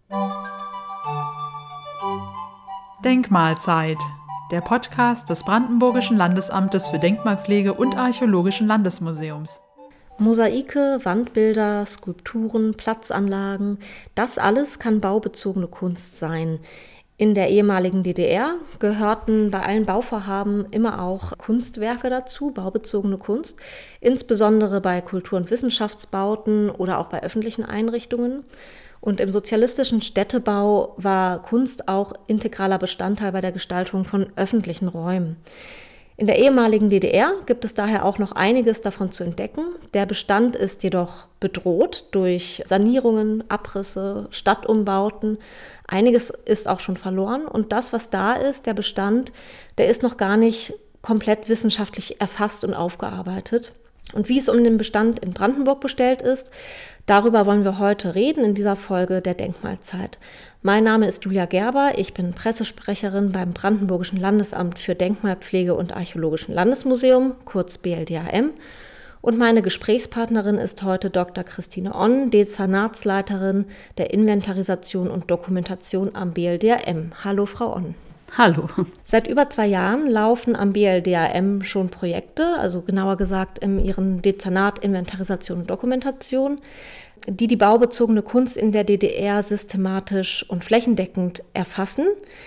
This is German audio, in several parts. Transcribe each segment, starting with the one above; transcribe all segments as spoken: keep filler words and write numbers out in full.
Denkmalzeit, der Podcast des Brandenburgischen Landesamtes für Denkmalpflege und Archäologischen Landesmuseums. Mosaike, Wandbilder, Skulpturen, Platzanlagen, das alles kann baubezogene Kunst sein. In der ehemaligen D D R gehörten bei allen Bauvorhaben immer auch Kunstwerke dazu, baubezogene Kunst, insbesondere bei Kultur- und Wissenschaftsbauten oder auch bei öffentlichen Einrichtungen. Und im sozialistischen Städtebau war Kunst auch integraler Bestandteil bei der Gestaltung von öffentlichen Räumen. In der ehemaligen D D R gibt es daher auch noch einiges davon zu entdecken. Der Bestand ist jedoch bedroht durch Sanierungen, Abrisse, Stadtumbauten. Einiges ist auch schon verloren und das, was da ist, der Bestand, der ist noch gar nicht komplett wissenschaftlich erfasst und aufgearbeitet. Und wie es um den Bestand in Brandenburg bestellt ist, darüber wollen wir heute reden in dieser Folge der Denkmalzeit. Mein Name ist Julia Gerber, ich bin Pressesprecherin beim Brandenburgischen Landesamt für Denkmalpflege und Archäologischen Landesmuseum, kurz B L D A M. Und meine Gesprächspartnerin ist heute Doktor Christine Onn, Dezernatsleiterin der Inventarisation und Dokumentation am B L D A M. Hallo, Frau Onn. Hallo. Seit über zwei Jahren laufen am B L D A M schon Projekte, also genauer gesagt in ihrem Dezernat Inventarisation und Dokumentation, die die baubezogene Kunst in der D D R systematisch und flächendeckend erfassen.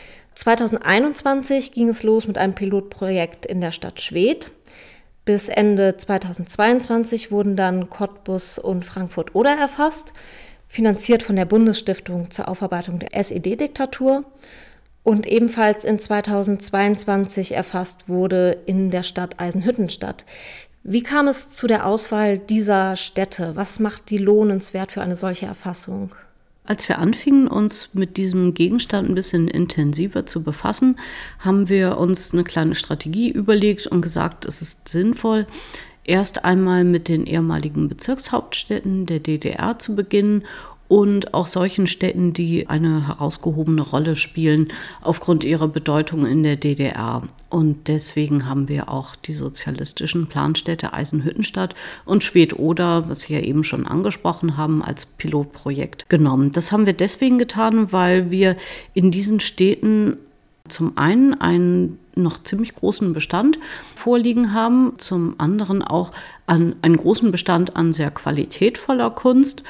zweitausendeinundzwanzig ging es los mit einem Pilotprojekt in der Stadt Schwedt. Bis Ende zweitausendzweiundzwanzig wurden dann Cottbus und Frankfurt-Oder erfasst, finanziert von der Bundesstiftung zur Aufarbeitung der S E D-Diktatur. Und ebenfalls in zweitausendzweiundzwanzig erfasst wurde in der Stadt Eisenhüttenstadt. Wie kam es zu der Auswahl dieser Städte? Was macht die lohnenswert für eine solche Erfassung? Als wir anfingen, uns mit diesem Gegenstand ein bisschen intensiver zu befassen, haben wir uns eine kleine Strategie überlegt und gesagt, es ist sinnvoll, erst einmal mit den ehemaligen Bezirkshauptstädten der D D R zu beginnen und auch solchen Städten, die eine herausgehobene Rolle spielen aufgrund ihrer Bedeutung in der D D R. Und deswegen haben wir auch die sozialistischen Planstädte Eisenhüttenstadt und Schwedt-Oder, was wir ja eben schon angesprochen haben, als Pilotprojekt genommen. Das haben wir deswegen getan, weil wir in diesen Städten zum einen einen noch ziemlich großen Bestand vorliegen haben, zum anderen auch an, einen großen Bestand an sehr qualitätvoller Kunst.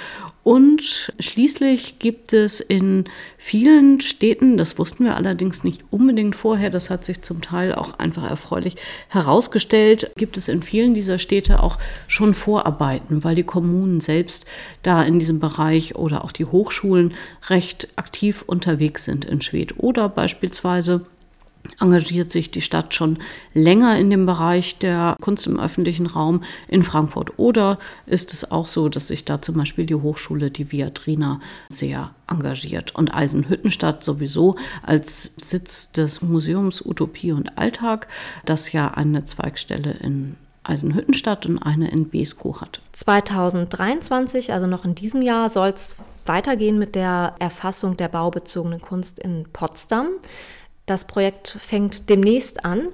Und schließlich gibt es in vielen Städten, das wussten wir allerdings nicht unbedingt vorher, das hat sich zum Teil auch einfach erfreulich herausgestellt, gibt es in vielen dieser Städte auch schon Vorarbeiten, weil die Kommunen selbst da in diesem Bereich oder auch die Hochschulen recht aktiv unterwegs sind. In Schwedt-Oder beispielsweise engagiert sich die Stadt schon länger in dem Bereich der Kunst im öffentlichen Raum. In Frankfurt-Oder ist es auch so, dass sich da zum Beispiel die Hochschule, die Viadrina, sehr engagiert. Und Eisenhüttenstadt sowieso als Sitz des Museums Utopie und Alltag, das ja eine Zweigstelle in Eisenhüttenstadt und eine in Beeskow hat. zweitausenddreiundzwanzig, also noch in diesem Jahr, soll es weitergehen mit der Erfassung der baubezogenen Kunst in Potsdam. Das Projekt fängt demnächst an.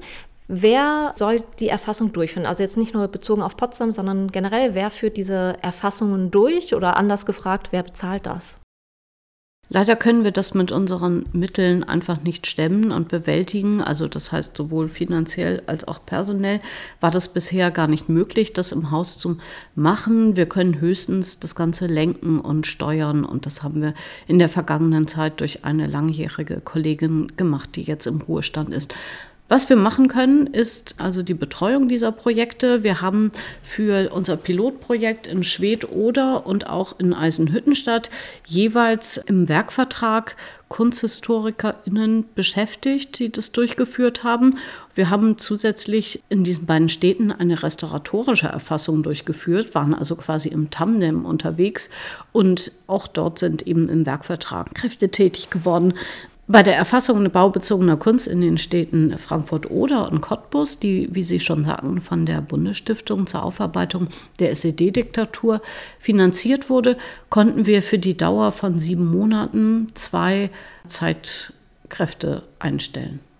Wer soll die Erfassung durchführen? Also jetzt nicht nur bezogen auf Potsdam, sondern generell, wer führt diese Erfassungen durch? Oder anders gefragt, wer bezahlt das? Leider können wir das mit unseren Mitteln einfach nicht stemmen und bewältigen. Also das heißt, sowohl finanziell als auch personell war das bisher gar nicht möglich, das im Haus zu machen. Wir können höchstens das Ganze lenken und steuern. Und das haben wir in der vergangenen Zeit durch eine langjährige Kollegin gemacht, die jetzt im Ruhestand ist. Was wir machen können, ist also die Betreuung dieser Projekte. Wir haben für unser Pilotprojekt in Schwedt-Oder und auch in Eisenhüttenstadt jeweils im Werkvertrag KunsthistorikerInnen beschäftigt, die das durchgeführt haben. Wir haben zusätzlich in diesen beiden Städten eine restauratorische Erfassung durchgeführt, waren also quasi im Tandem unterwegs und auch dort sind eben im Werkvertrag Kräfte tätig geworden. Bei der Erfassung baubezogener Kunst in den Städten Frankfurt-Oder und Cottbus, die, wie Sie schon sagten, von der Bundesstiftung zur Aufarbeitung der S E D-Diktatur finanziert wurde, konnten wir für die Dauer von sieben Monaten zwei Zeitkräfte einstellen.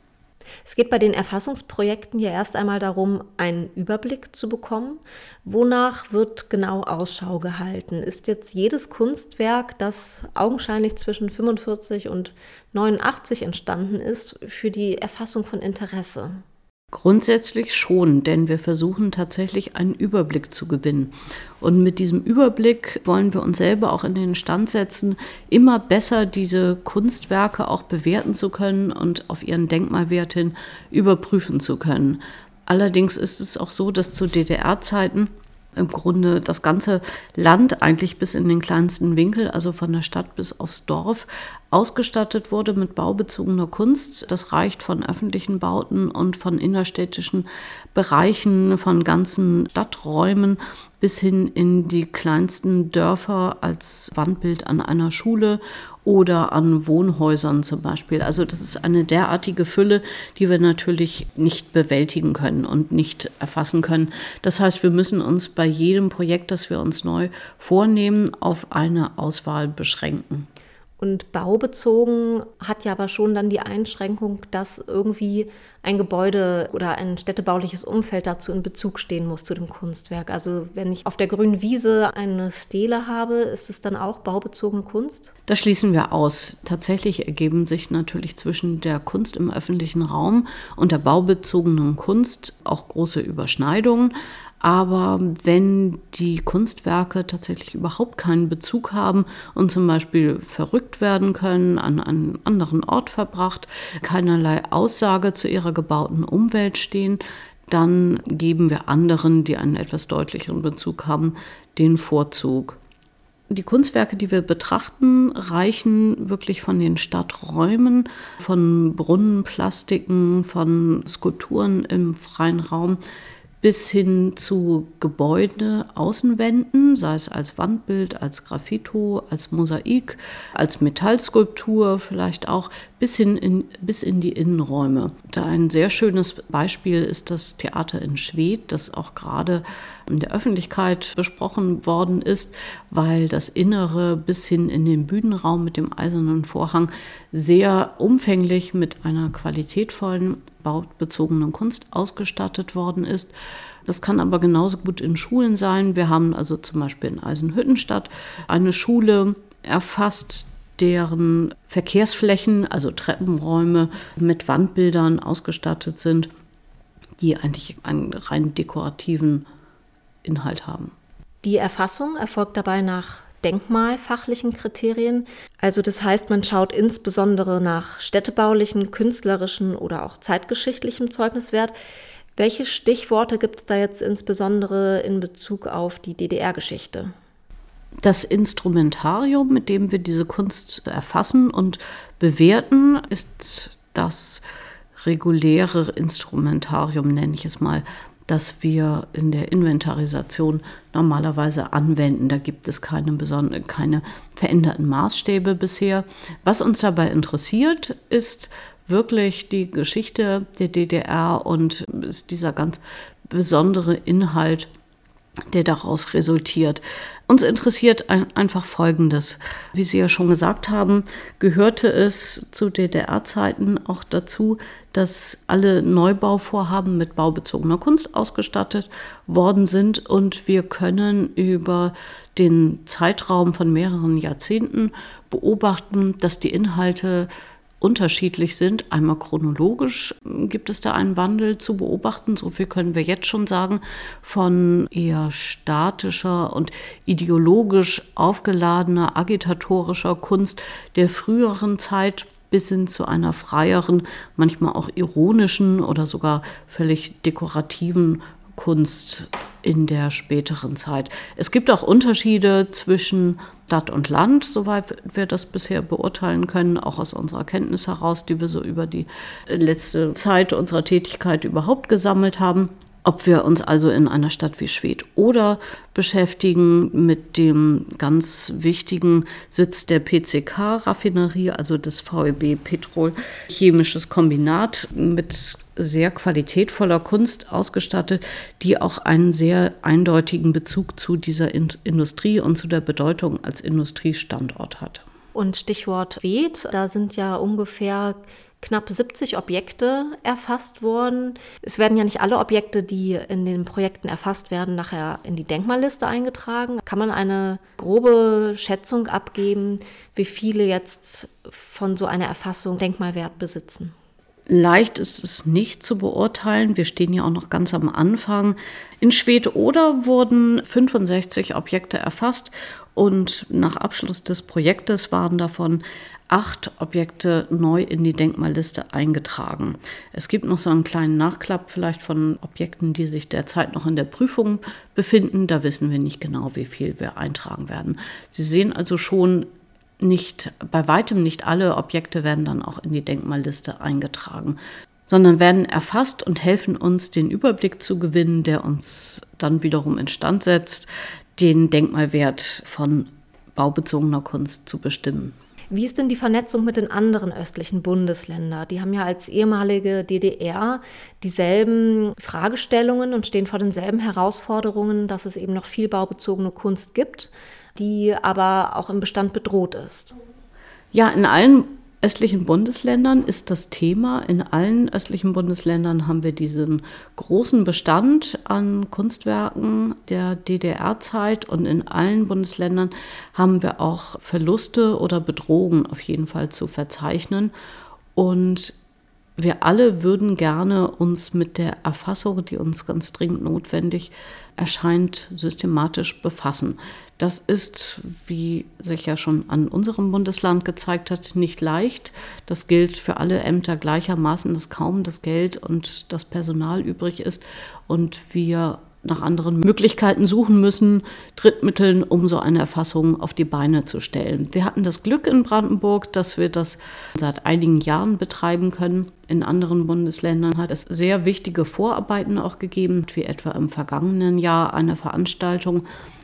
Es geht bei den Erfassungsprojekten ja erst einmal darum, einen Überblick zu bekommen. Wonach wird genau Ausschau gehalten? Ist jetzt jedes Kunstwerk, das augenscheinlich zwischen fünfundvierzig und neunundachtzig entstanden ist, für die Erfassung von Interesse? Grundsätzlich schon, denn wir versuchen tatsächlich einen Überblick zu gewinnen. Und mit diesem Überblick wollen wir uns selber auch in den Stand setzen, immer besser diese Kunstwerke auch bewerten zu können und auf ihren Denkmalwert hin überprüfen zu können. Allerdings ist es auch so, dass zu D D R-Zeiten im Grunde das ganze Land eigentlich bis in den kleinsten Winkel, also von der Stadt bis aufs Dorf, ausgestattet wurde mit baubezogener Kunst. Das reicht von öffentlichen Bauten und von innerstädtischen Bereichen, von ganzen Stadträumen bis hin in die kleinsten Dörfer als Wandbild an einer Schule oder an Wohnhäusern zum Beispiel. Also das ist eine derartige Fülle, die wir natürlich nicht bewältigen können und nicht erfassen können. Das heißt, wir müssen uns bei jedem Projekt, das wir uns neu vornehmen, auf eine Auswahl beschränken. Und baubezogen hat ja aber schon dann die Einschränkung, dass irgendwie ein Gebäude oder ein städtebauliches Umfeld dazu in Bezug stehen muss zu dem Kunstwerk. Also wenn ich auf der grünen Wiese eine Stele habe, ist es dann auch baubezogene Kunst? Das schließen wir aus. Tatsächlich ergeben sich natürlich zwischen der Kunst im öffentlichen Raum und der baubezogenen Kunst auch große Überschneidungen. Aber wenn die Kunstwerke tatsächlich überhaupt keinen Bezug haben und zum Beispiel verrückt werden können, an einen anderen Ort verbracht, keinerlei Aussage zu ihrer gebauten Umwelt stehen, dann geben wir anderen, die einen etwas deutlicheren Bezug haben, den Vorzug. Die Kunstwerke, die wir betrachten, reichen wirklich von den Stadträumen, von Brunnenplastiken, von Skulpturen im freien Raum bis hin zu Gebäudeaußenwänden, sei es als Wandbild, als Graffito, als Mosaik, als Metallskulptur vielleicht auch, bis hin in, bis in die Innenräume. Da ein sehr schönes Beispiel ist das Theater in Schwedt, das auch gerade in der Öffentlichkeit besprochen worden ist, weil das Innere bis hin in den Bühnenraum mit dem eisernen Vorhang sehr umfänglich mit einer qualitätvollen baubezogenen Kunst ausgestattet worden ist. Das kann aber genauso gut in Schulen sein. Wir haben also zum Beispiel in Eisenhüttenstadt eine Schule erfasst, deren Verkehrsflächen, also Treppenräume mit Wandbildern ausgestattet sind, die eigentlich einen rein dekorativen Inhalt haben. Die Erfassung erfolgt dabei nach denkmalfachlichen Kriterien. Also das heißt, man schaut insbesondere nach städtebaulichen, künstlerischen oder auch zeitgeschichtlichem Zeugniswert. Welche Stichworte gibt es da jetzt insbesondere in Bezug auf die D D R-Geschichte? Das Instrumentarium, mit dem wir diese Kunst erfassen und bewerten, ist das reguläre Instrumentarium, nenne ich es mal, das wir in der Inventarisation normalerweise anwenden. Da gibt es keine besonderen, keine veränderten Maßstäbe bisher. Was uns dabei interessiert, ist wirklich die Geschichte der D D R und ist dieser ganz besondere Inhalt, der daraus resultiert. Uns interessiert ein, einfach Folgendes. Wie Sie ja schon gesagt haben, gehörte es zu D D R-Zeiten auch dazu, dass alle Neubauvorhaben mit baubezogener Kunst ausgestattet worden sind und wir können über den Zeitraum von mehreren Jahrzehnten beobachten, dass die Inhalte unterschiedlich sind. Einmal chronologisch gibt es da einen Wandel zu beobachten. So viel können wir jetzt schon sagen, von eher statischer und ideologisch aufgeladener, agitatorischer Kunst der früheren Zeit bis hin zu einer freieren, manchmal auch ironischen oder sogar völlig dekorativen Kunst in der späteren Zeit. Es gibt auch Unterschiede zwischen Stadt und Land, soweit wir das bisher beurteilen können, auch aus unserer Kenntnis heraus, die wir so über die letzte Zeit unserer Tätigkeit überhaupt gesammelt haben. Ob wir uns also in einer Stadt wie Schwedt oder beschäftigen mit dem ganz wichtigen Sitz der P C K-Raffinerie, also des V E B Petrolchemisches Kombinat, mit sehr qualitätvoller Kunst ausgestattet, die auch einen sehr eindeutigen Bezug zu dieser In- Industrie und zu der Bedeutung als Industriestandort hat. Und Stichwort W E T, da sind ja ungefähr knapp siebzig Objekte erfasst worden. Es werden ja nicht alle Objekte, die in den Projekten erfasst werden, nachher in die Denkmalliste eingetragen. Kann man eine grobe Schätzung abgeben, wie viele jetzt von so einer Erfassung Denkmalwert besitzen? Leicht ist es nicht zu beurteilen. Wir stehen ja auch noch ganz am Anfang. In Schwedt-Oder wurden fünfundsechzig Objekte erfasst und nach Abschluss des Projektes waren davon acht Objekte neu in die Denkmalliste eingetragen. Es gibt noch so einen kleinen Nachklapp vielleicht von Objekten, die sich derzeit noch in der Prüfung befinden. Da wissen wir nicht genau, wie viel wir eintragen werden. Sie sehen also schon, nicht, bei weitem nicht alle Objekte werden dann auch in die Denkmalliste eingetragen, sondern werden erfasst und helfen uns, den Überblick zu gewinnen, der uns dann wiederum instand setzt, den Denkmalwert von baubezogener Kunst zu bestimmen. Wie ist denn die Vernetzung mit den anderen östlichen Bundesländern? Die haben ja als ehemalige D D R dieselben Fragestellungen und stehen vor denselben Herausforderungen, dass es eben noch viel baubezogene Kunst gibt, die aber auch im Bestand bedroht ist. Ja, in allen östlichen Bundesländern ist das Thema. In allen östlichen Bundesländern haben wir diesen großen Bestand an Kunstwerken der D D R-Zeit und in allen Bundesländern haben wir auch Verluste oder Bedrohungen auf jeden Fall zu verzeichnen. Und wir alle würden gerne uns mit der Erfassung, die uns ganz dringend notwendig erscheint, systematisch befassen. Das ist, wie sich ja schon an unserem Bundesland gezeigt hat, nicht leicht. Das gilt für alle Ämter gleichermaßen, dass kaum das Geld und das Personal übrig ist und wir nach anderen Möglichkeiten suchen müssen, Drittmitteln, um so eine Erfassung auf die Beine zu stellen. Wir hatten das Glück in Brandenburg, dass wir das seit einigen Jahren betreiben können. In anderen Bundesländern hat es sehr wichtige Vorarbeiten auch gegeben, wie etwa im vergangenen Jahr eine Veranstaltung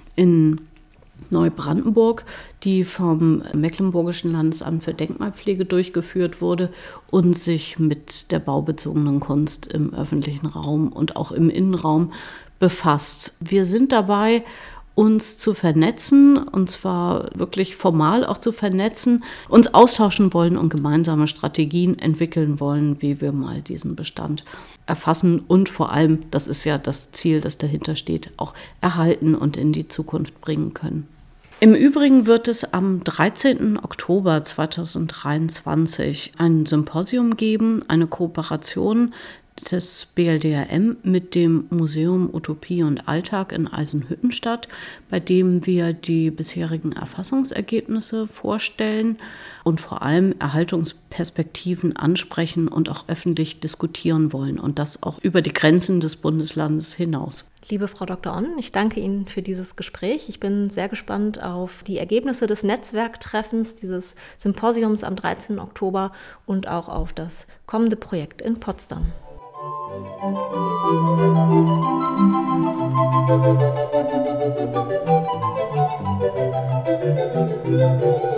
in Neubrandenburg, die vom Mecklenburgischen Landesamt für Denkmalpflege durchgeführt wurde und sich mit der baubezogenen Kunst im öffentlichen Raum und auch im Innenraum befasst. Wir sind dabei, uns zu vernetzen, und zwar wirklich formal auch zu vernetzen, uns austauschen wollen und gemeinsame Strategien entwickeln wollen, wie wir mal diesen Bestand erfassen und vor allem, das ist ja das Ziel, das dahinter steht, auch erhalten und in die Zukunft bringen können. Im Übrigen wird es am dreizehnten Oktober zweitausenddreiundzwanzig ein Symposium geben, eine Kooperation des B L D R M mit dem Museum Utopie und Alltag in Eisenhüttenstadt, bei dem wir die bisherigen Erfassungsergebnisse vorstellen und vor allem Erhaltungsperspektiven ansprechen und auch öffentlich diskutieren wollen und das auch über die Grenzen des Bundeslandes hinaus. Liebe Frau Doktor Onn, ich danke Ihnen für dieses Gespräch. Ich bin sehr gespannt auf die Ergebnisse des Netzwerktreffens, dieses Symposiums am dreizehnten Oktober und auch auf das kommende Projekt in Potsdam. Musik